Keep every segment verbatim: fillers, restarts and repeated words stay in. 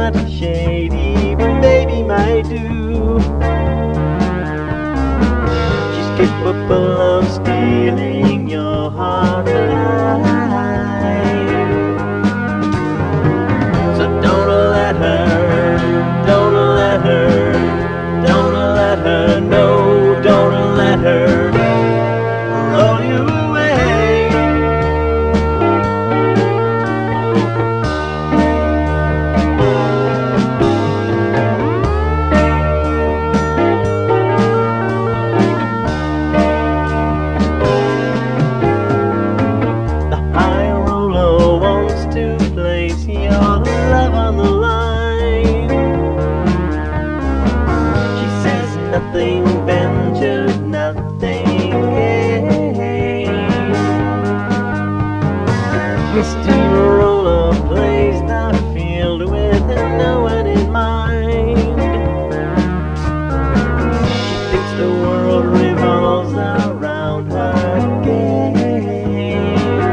not shady, but baby might do. She's capable of stealing your heart alive. So don't let her, don't let her, don't let her, no, don't let her roll you away. The high roller wants to place your love on the line. She says nothing ventured, nothing gained. Misty roller plays the field with no one in mind. She thinks the world revolves around her game.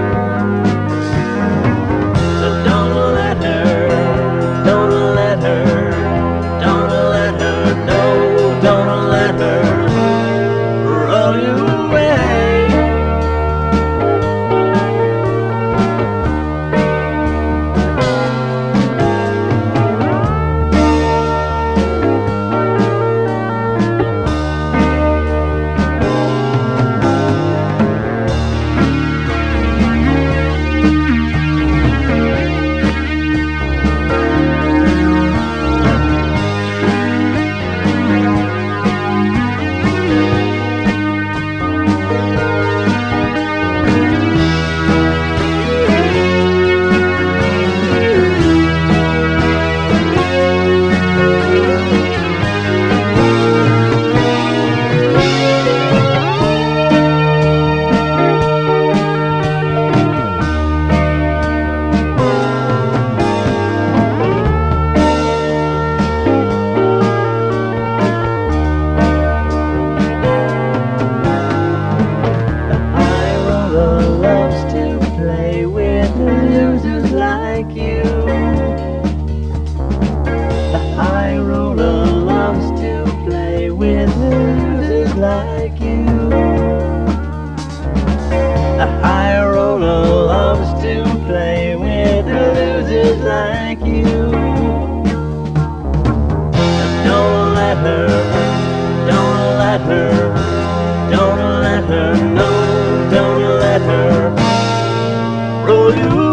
So don't let her, don't let her, don't let her, no, don't let her roll you away. Losers like you. The high roller loves to play with losers like you. The high roller loves to play with losers like you. Don't let her, don't let her, don't let her, no, don't let her roll you